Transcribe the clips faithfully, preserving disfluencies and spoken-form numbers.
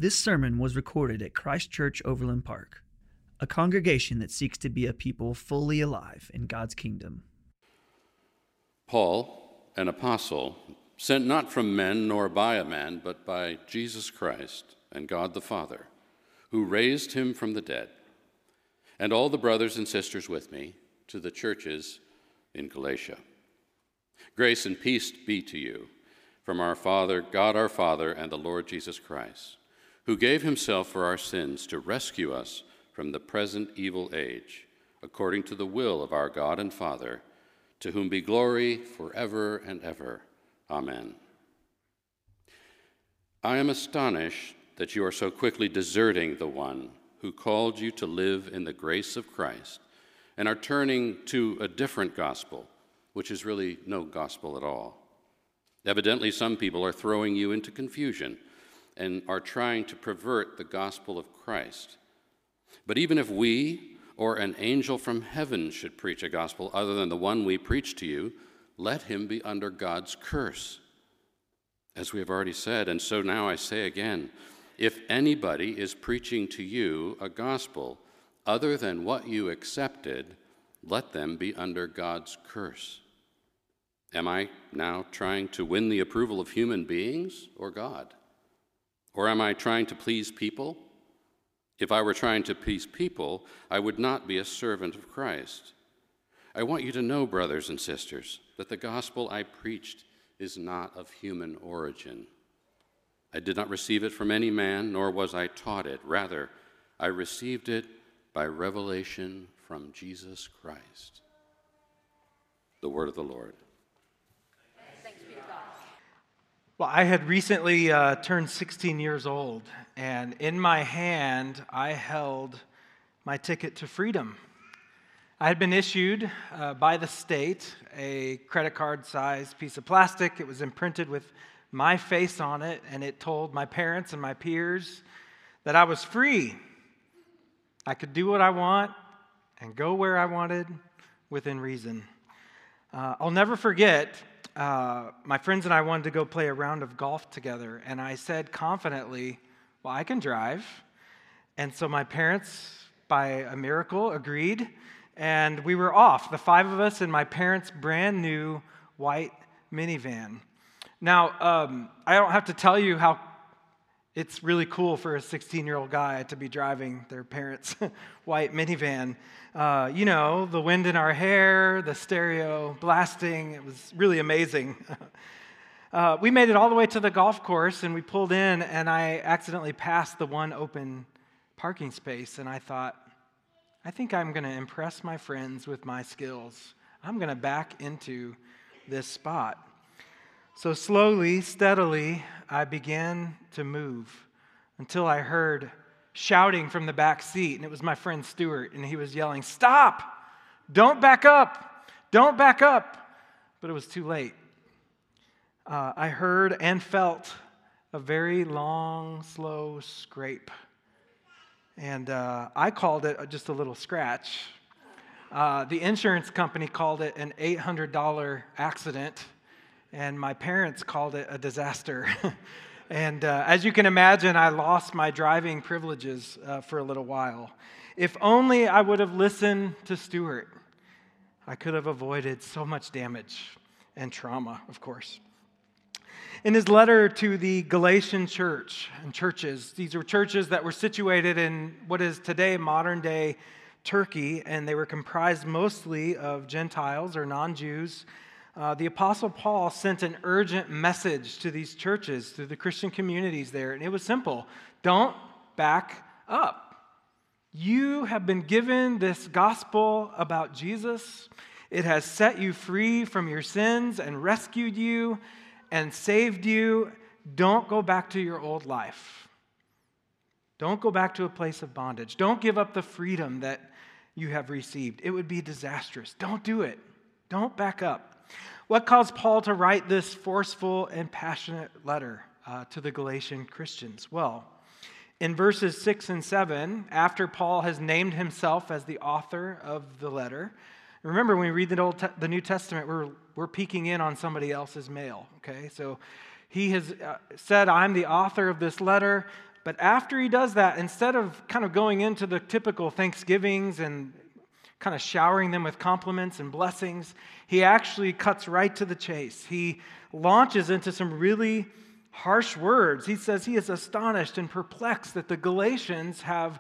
This sermon was recorded at Christ Church Overland Park, a congregation that seeks to be a people fully alive in God's kingdom. Paul, an apostle, sent not from men nor by a man, but by Jesus Christ and God the Father, who raised him from the dead, and all the brothers and sisters with me, to the churches in Galatia. Grace and peace be to you from our Father, God our Father, and the Lord Jesus Christ, who gave himself for our sins to rescue us from the present evil age, according to the will of our God and Father, to whom be glory forever and ever. Amen. I am astonished that you are so quickly deserting the one who called you to live in the grace of Christ and are turning to a different gospel, which is really no gospel at all. Evidently, some people are throwing you into confusion and are trying to pervert the gospel of Christ. But even if we or an angel from heaven should preach a gospel other than the one we preach to you, let him be under God's curse. As we have already said, and so now I say again, if anybody is preaching to you a gospel other than what you accepted, let them be under God's curse. Am I now trying to win the approval of human beings or God? Or am I trying to please people? If I were trying to please people, I would not be a servant of Christ. I want you to know, brothers and sisters, that the gospel I preached is not of human origin. I did not receive it from any man, nor was I taught it. Rather, I received it by revelation from Jesus Christ. The word of the Lord. Well, I had recently uh, turned sixteen years old, and in my hand, I held my ticket to freedom. I had been issued uh, by the state a credit card-sized piece of plastic. It was imprinted with my face on it, and it told my parents and my peers that I was free. I could do what I want and go where I wanted within reason. Uh, I'll never forget, uh, my friends and I wanted to go play a round of golf together, and I said confidently, well, I can drive. And so my parents, by a miracle, agreed, and we were off, the five of us in my parents' brand new white minivan. Now, um, I don't have to tell you how it's really cool for a sixteen-year-old guy to be driving their parents' white minivan. Uh, you know, the wind in our hair, the stereo blasting, it was really amazing. uh, we made it all the way to the golf course, and we pulled in, and I accidentally passed the one open parking space, and I thought, I think I'm going to impress my friends with my skills. I'm going to back into this spot. So slowly, steadily, I began to move until I heard shouting from the back seat, and it was my friend Stuart, and he was yelling, "Stop! Don't back up! Don't back up!" But it was too late. Uh, I heard and felt a very long, slow scrape, and uh, I called it just a little scratch. Uh, the insurance company called it an eight hundred dollars accident, and my parents called it a disaster. And uh, as you can imagine, I lost my driving privileges uh, for a little while. If only I would have listened to Stuart, I could have avoided so much damage and trauma, of course. In his letter to the Galatian church and churches, these were churches that were situated in what is today modern-day Turkey, and they were comprised mostly of Gentiles or non-Jews. Uh, the Apostle Paul sent an urgent message to these churches, to the Christian communities there, and it was simple. Don't back up. You have been given this gospel about Jesus. It has set you free from your sins and rescued you and saved you. Don't go back to your old life. Don't go back to a place of bondage. Don't give up the freedom that you have received. It would be disastrous. Don't do it. Don't back up. What caused Paul to write this forceful and passionate letter uh, to the Galatian Christians? Well, in verses six and seven, after Paul has named himself as the author of the letter, remember when we read the, Old Te- the New Testament, we're, we're peeking in on somebody else's mail, okay? So he has uh, said, I'm the author of this letter. But after he does that, instead of kind of going into the typical Thanksgivings and kind of showering them with compliments and blessings, he actually cuts right to the chase. He launches into some really harsh words. He says he is astonished and perplexed that the Galatians have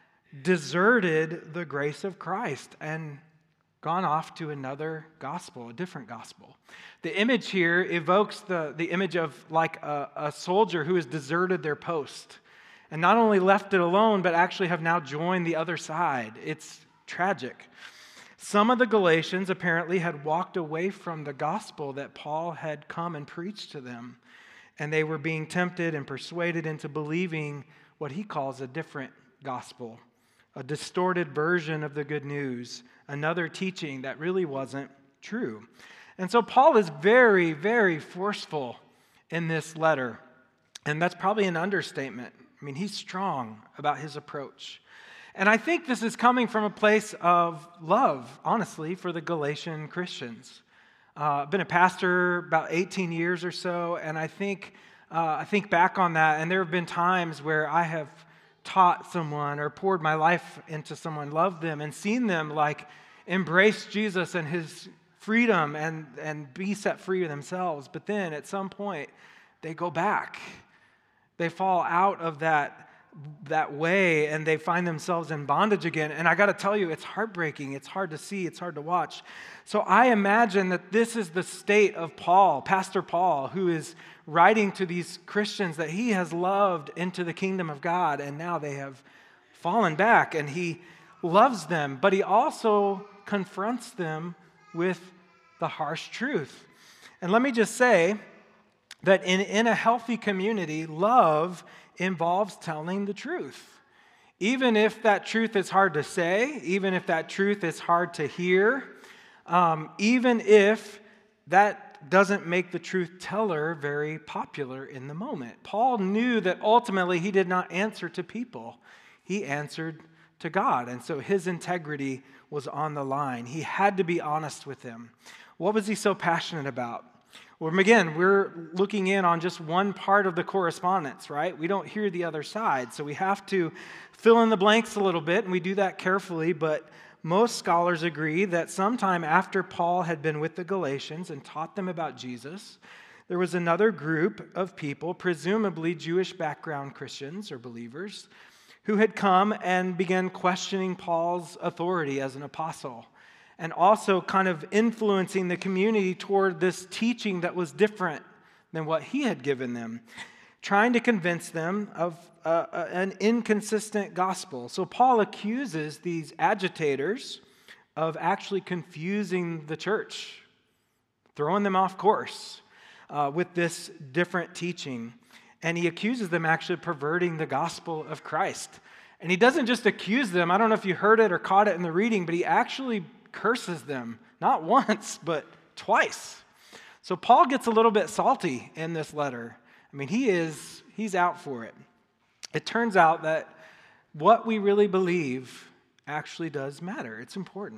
deserted the grace of Christ and gone off to another gospel, a different gospel. The image here evokes the, the image of like a, a soldier who has deserted their post and not only left it alone, but actually have now joined the other side. It's tragic. Some of the Galatians apparently had walked away from the gospel that Paul had come and preached to them, and they were being tempted and persuaded into believing what he calls a different gospel, a distorted version of the good news, another teaching that really wasn't true. And so Paul is very, very forceful in this letter, and that's probably an understatement. I mean, he's strong about his approach. And I think this is coming from a place of love, honestly, for the Galatian Christians. Uh, I've been a pastor about eighteen years or so, and I think uh, I think back on that, and there have been times where I have taught someone or poured my life into someone, loved them, and seen them like embrace Jesus and his freedom and, and be set free themselves. But then at some point, they go back. They fall out of that, that way, and they find themselves in bondage again. And I got to tell you, it's heartbreaking. It's hard to see. It's hard to watch. So I imagine that this is the state of Paul, Pastor Paul, who is writing to these Christians that he has loved into the kingdom of God, and now they have fallen back, and he loves them, but he also confronts them with the harsh truth. And let me just say that in, in a healthy community, love involves telling the truth. Even if that truth is hard to say, even if that truth is hard to hear, um, even if that doesn't make the truth teller very popular in the moment. Paul knew that ultimately he did not answer to people. He answered to God, and so his integrity was on the line. He had to be honest with them. What was he so passionate about? Well, again, we're looking in on just one part of the correspondence, right? We don't hear the other side, so we have to fill in the blanks a little bit, and we do that carefully, but most scholars agree that sometime after Paul had been with the Galatians and taught them about Jesus, there was another group of people, presumably Jewish background Christians or believers, who had come and began questioning Paul's authority as an apostle, and also kind of influencing the community toward this teaching that was different than what he had given them, trying to convince them of uh, an inconsistent gospel. So Paul accuses these agitators of actually confusing the church, throwing them off course uh, with this different teaching. And he accuses them actually of perverting the gospel of Christ. And he doesn't just accuse them. I don't know if you heard it or caught it in the reading, but he actually curses them, not once, but twice. So Paul gets a little bit salty in this letter. I mean, he is, he's out for it. It turns out that what we really believe actually does matter. It's important.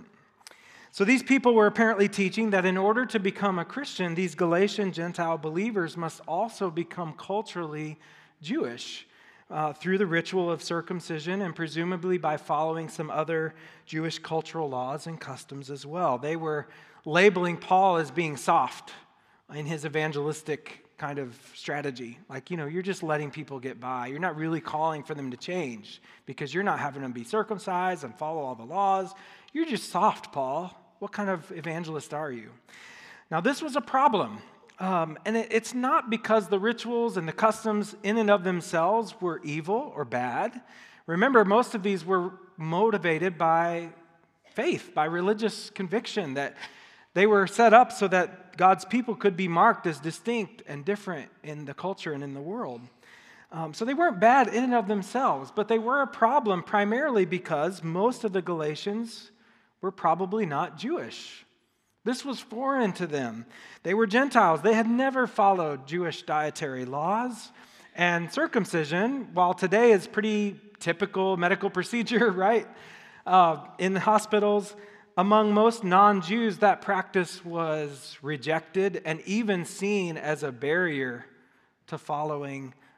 So these people were apparently teaching that in order to become a Christian, these Galatian Gentile believers must also become culturally Jewish uh, through the ritual of circumcision and presumably by following some other Jewish cultural laws and customs as well. They were labeling Paul as being soft in his evangelistic kind of strategy. Like, you know, you're just letting people get by. You're not really calling for them to change because you're not having them be circumcised and follow all the laws. You're just soft, Paul. What kind of evangelist are you? Now, this was a problem. Um, and it, it's not because the rituals and the customs in and of themselves were evil or bad. Remember, most of these were motivated by faith, by religious conviction, that they were set up so that God's people could be marked as distinct and different in the culture and in the world. Um, so they weren't bad in and of themselves, but they were a problem primarily because most of the Galatians were probably not Jewish. This was foreign to them. They were Gentiles. They had never followed Jewish dietary laws. And circumcision, while today is pretty typical medical procedure, right, uh, in hospitals, among most non-Jews, that practice was rejected and even seen as a barrier to following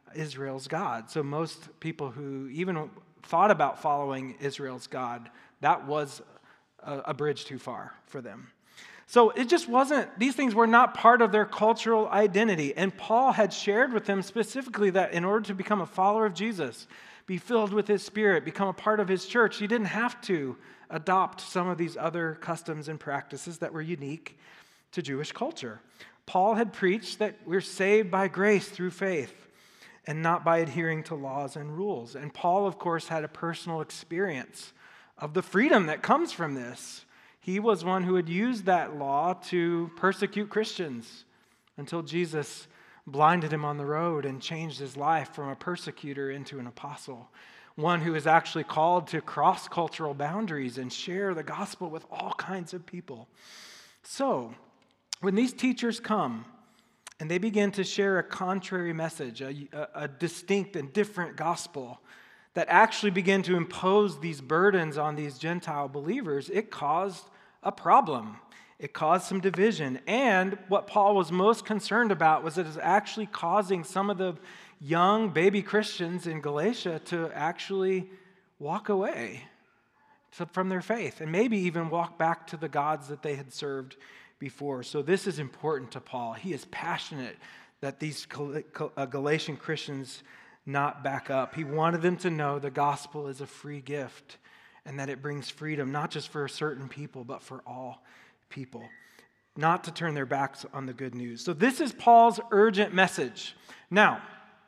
Israel's God. So most people who even thought about following Israel's God, that was a, a bridge too far for them. So it just wasn't, these things were not part of their cultural identity. And Paul had shared with them specifically that in order to become a follower of Jesus, be filled with his Spirit, become a part of his church, you didn't have to adopt some of these other customs and practices that were unique to Jewish culture. Paul had preached that we're saved by grace through faith and not by adhering to laws and rules. And Paul, of course, had a personal experience of the freedom that comes from this. He was one who had used that law to persecute Christians until Jesus blinded him on the road and changed his life from a persecutor into an apostle. One who is actually called to cross cultural boundaries and share the gospel with all kinds of people. So, when these teachers come and they begin to share a contrary message, a, a, a distinct and different gospel that actually begin to impose these burdens on these Gentile believers, it caused a problem. It caused some division. And what Paul was most concerned about was that it was actually causing some of the young baby Christians in Galatia to actually walk away from their faith and maybe even walk back to the gods that they had served before. So this is important to Paul. He is passionate that these Galatian Christians not back up. He wanted them to know the gospel is a free gift and that it brings freedom, not just for certain people, but for all people. Not to turn their backs on the good news. So this is Paul's urgent message. Now,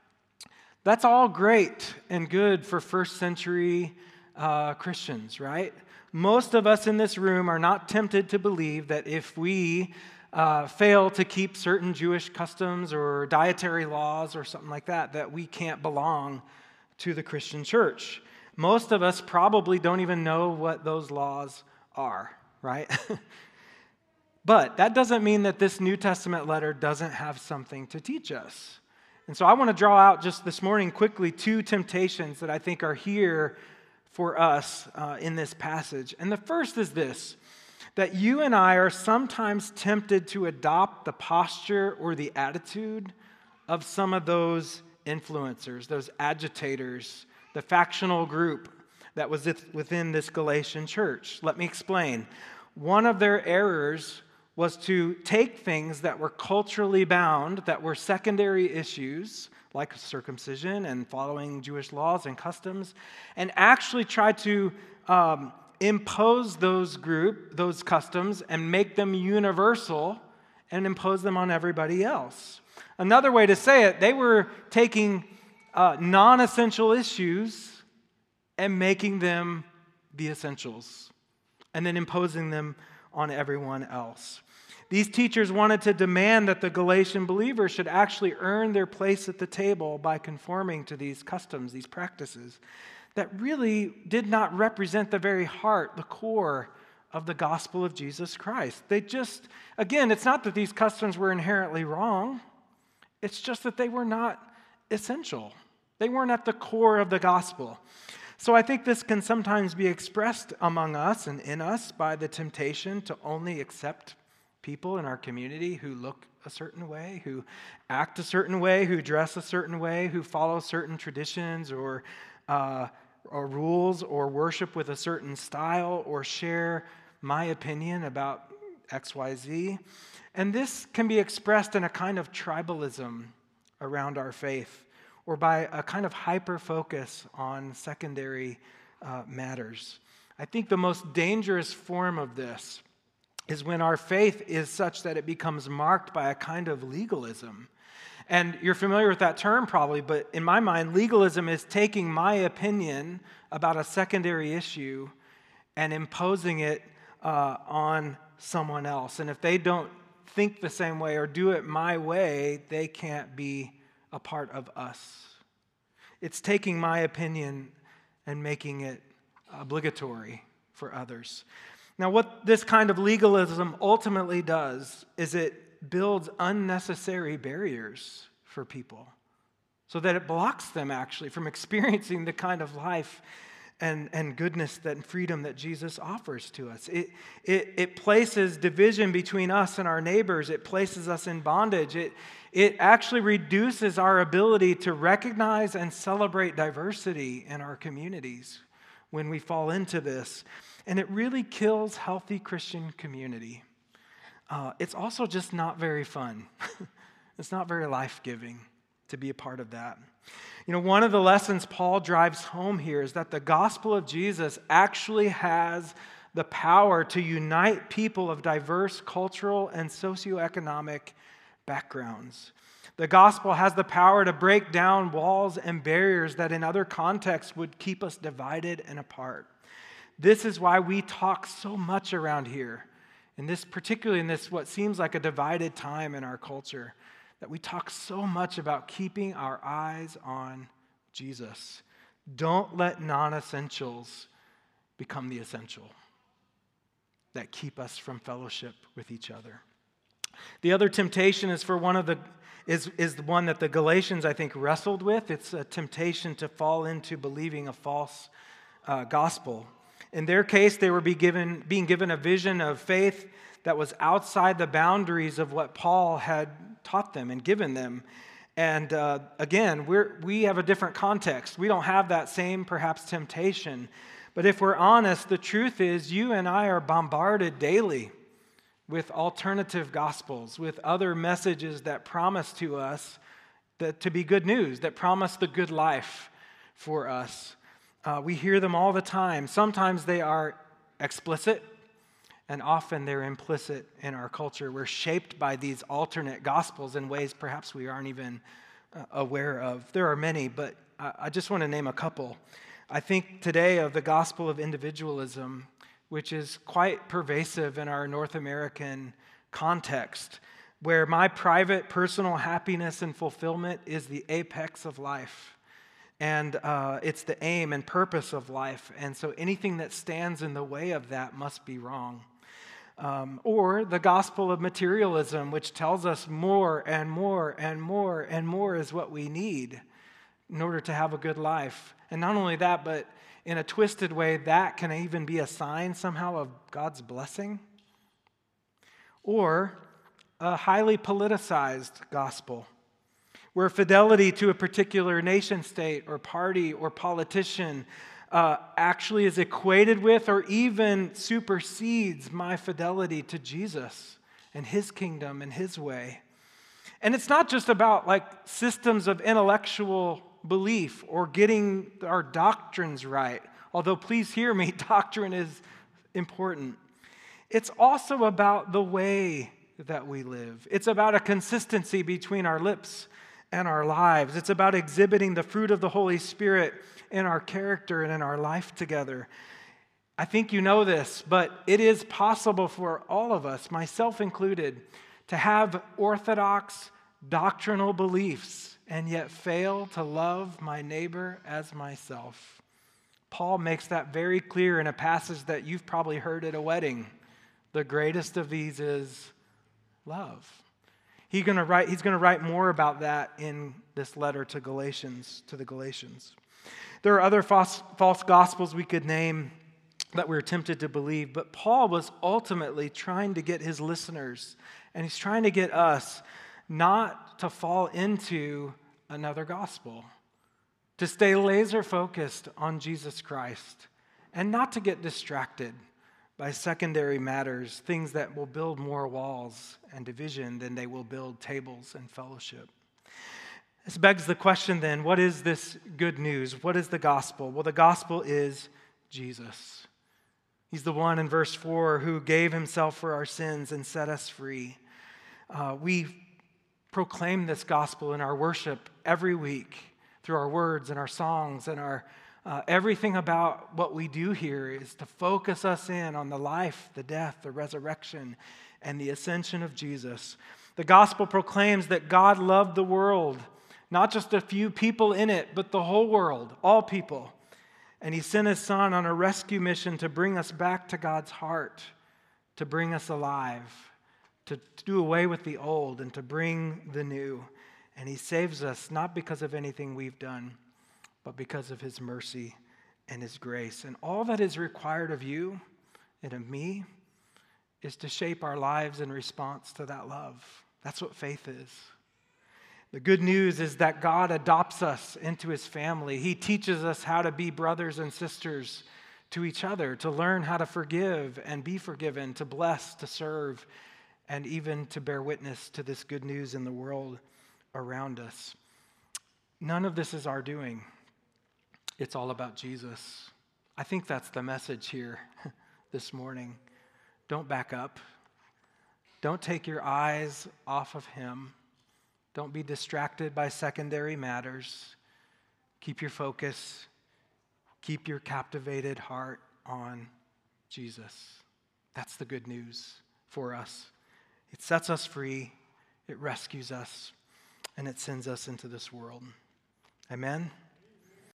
that's all great and good for first century uh, Christians, right? Most of us in this room are not tempted to believe that if we uh, fail to keep certain Jewish customs or dietary laws or something like that, that we can't belong to the Christian church. Most of us probably don't even know what those laws are, right? But that doesn't mean that this New Testament letter doesn't have something to teach us. And so I want to draw out just this morning quickly two temptations that I think are here for us uh, in this passage. And the first is this, that you and I are sometimes tempted to adopt the posture or the attitude of some of those influencers, those agitators, the factional group that was within this Galatian church. Let me explain. One of their errors was to take things that were culturally bound, that were secondary issues, like circumcision and following Jewish laws and customs, and actually try to um, impose those group, those customs and make them universal and impose them on everybody else. Another way to say it, they were taking uh, non-essential issues and making them the essentials, and then imposing them on everyone else. These teachers wanted to demand that the Galatian believers should actually earn their place at the table by conforming to these customs, these practices, that really did not represent the very heart, the core of the gospel of Jesus Christ. They just, again, it's not that these customs were inherently wrong. It's just that they were not essential. They weren't at the core of the gospel. So I think this can sometimes be expressed among us and in us by the temptation to only accept people in our community who look a certain way, who act a certain way, who dress a certain way, who follow certain traditions or, uh, or rules or worship with a certain style or share my opinion about X Y Z. And this can be expressed in a kind of tribalism around our faith, or by a kind of hyper-focus on secondary uh, matters. I think the most dangerous form of this is when our faith is such that it becomes marked by a kind of legalism. And you're familiar with that term probably, but in my mind, legalism is taking my opinion about a secondary issue and imposing it uh, on someone else. And if they don't think the same way or do it my way, they can't be a part of us. It's taking my opinion and making it obligatory for others. Now, what this kind of legalism ultimately does is it builds unnecessary barriers for people so that it blocks them actually from experiencing the kind of life and, and goodness and freedom that Jesus offers to us. It, it, it places division between us and our neighbors. It places us in bondage. It, it actually reduces our ability to recognize and celebrate diversity in our communities when we fall into this. And it really kills healthy Christian community. Uh, it's also just not very fun. It's not very life-giving to be a part of that. You know, one of the lessons Paul drives home here is that the gospel of Jesus actually has the power to unite people of diverse cultural and socioeconomic backgrounds. The gospel has the power to break down walls and barriers that in other contexts would keep us divided and apart. This is why we talk so much around here, in this, particularly in this what seems like a divided time in our culture, that we talk so much about keeping our eyes on Jesus. Don't let non-essentials become the essential that keep us from fellowship with each other. The other temptation is for one of the is is the one that the Galatians, I think, wrestled with. It's a temptation to fall into believing a false uh, gospel. In their case, they were be given, being given a vision of faith that was outside the boundaries of what Paul had taught them and given them. And uh, again, we're, we have a different context. We don't have that same, perhaps, temptation. But if we're honest, the truth is you and I are bombarded daily with alternative gospels, with other messages that promise to us that, to be good news, that promise the good life for us. Uh, we hear them all the time. Sometimes they are explicit, and often they're implicit in our culture. We're shaped by these alternate gospels in ways perhaps we aren't even uh, aware of. There are many, but I, I just want to name a couple. I think today of the gospel of individualism, which is quite pervasive in our North American context, where my private personal happiness and fulfillment is the apex of life. And uh, it's the aim and purpose of life. And so anything that stands in the way of that must be wrong. Um, or the gospel of materialism, which tells us more and more and more and more is what we need in order to have a good life. And not only that, but in a twisted way, that can even be a sign somehow of God's blessing. Or a highly politicized gospel, where fidelity to a particular nation state or party or politician uh, actually is equated with or even supersedes my fidelity to Jesus and his kingdom and his way. And it's not just about like systems of intellectual belief or getting our doctrines right, although please hear me, doctrine is important. It's also about the way that we live. It's about a consistency between our lips and our lives. It's about exhibiting the fruit of the Holy Spirit in our character and in our life together. I think you know this, but it is possible for all of us, myself included, to have orthodox doctrinal beliefs and yet fail to love my neighbor as myself. Paul makes that very clear in a passage that you've probably heard at a wedding. The greatest of these is love. He's going to write, he's going to write more about that in this letter to Galatians, to the Galatians. There are other false, false gospels we could name that we're tempted to believe, but Paul was ultimately trying to get his listeners, and he's trying to get us not to fall into another gospel, to stay laser focused on Jesus Christ, and not to get distracted by secondary matters, things that will build more walls and division than they will build tables and fellowship. This begs the question then, what is this good news? What is the gospel? Well, the gospel is Jesus. He's the one in verse four who gave himself for our sins and set us free. Uh, we proclaim this gospel in our worship every week through our words and our songs and our Uh, everything about what we do here is to focus us in on the life, the death, the resurrection, and the ascension of Jesus. The gospel proclaims that God loved the world, not just a few people in it, but the whole world, all people. And he sent his son on a rescue mission to bring us back to God's heart, to bring us alive, to, to do away with the old and to bring the new. And he saves us not because of anything we've done, but because of his mercy and his grace. And all that is required of you and of me is to shape our lives in response to that love. That's what faith is. The good news is that God adopts us into his family. He teaches us how to be brothers and sisters to each other, to learn how to forgive and be forgiven, to bless, to serve, and even to bear witness to this good news in the world around us. None of this is our doing. It's all about Jesus. I think that's the message here this morning. Don't back up. Don't take your eyes off of him. Don't be distracted by secondary matters. Keep your focus. Keep your captivated heart on Jesus. That's the good news for us. It sets us free. It rescues us. And it sends us into this world. Amen.